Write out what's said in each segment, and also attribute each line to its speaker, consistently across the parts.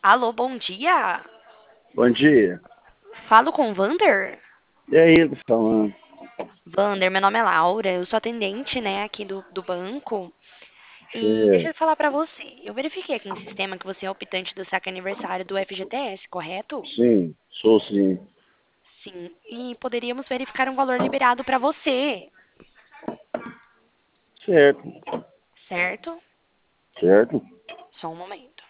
Speaker 1: Alô, bom dia.
Speaker 2: Bom dia.
Speaker 1: Falo com o Vander?
Speaker 2: E aí, tô falando?
Speaker 1: Vander, meu nome é Laura, eu sou atendente, né, aqui do banco. E deixa
Speaker 2: É,
Speaker 1: eu falar pra você. Eu verifiquei aqui no sistema que você é optante do saque aniversário do FGTS, correto?
Speaker 2: sim, sou sim.
Speaker 1: Sim. E poderíamos verificar um valor liberado pra você,
Speaker 2: Certo,
Speaker 1: certo?
Speaker 2: certo.
Speaker 1: Só um momento.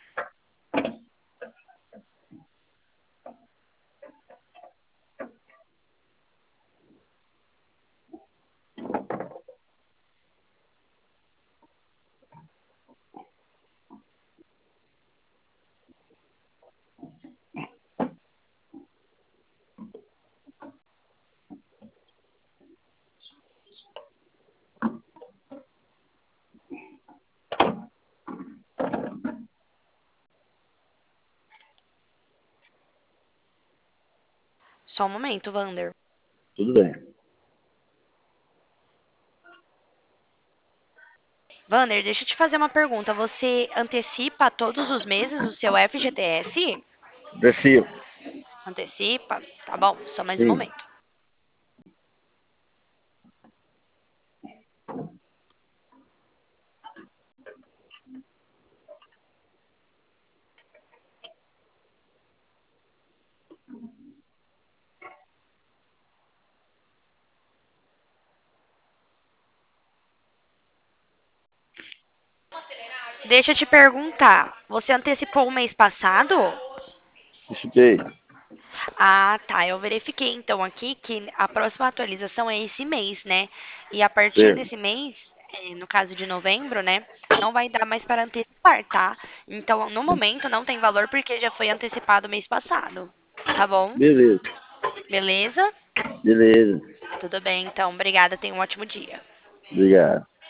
Speaker 1: Só um momento, Vander.
Speaker 2: Tudo bem.
Speaker 1: Vander, deixa eu te fazer uma pergunta. Você antecipa todos os meses o seu FGTS?
Speaker 2: Desci.
Speaker 1: Antecipa? Tá bom, só mais um
Speaker 2: Sim.
Speaker 1: momento. Deixa eu te perguntar, você antecipou o mês passado?
Speaker 2: Estudei.
Speaker 1: Ah, tá. Eu verifiquei então aqui que a próxima atualização é esse mês, né? E a partir
Speaker 2: Certo.
Speaker 1: desse mês, no caso de novembro, né? Não vai dar mais para antecipar, tá? Então, no momento, não tem valor porque já foi antecipado o mês passado. Tá bom?
Speaker 2: Beleza.
Speaker 1: Beleza?
Speaker 2: Beleza.
Speaker 1: Tudo bem, então. Obrigada. Tenha um ótimo dia.
Speaker 2: Obrigado.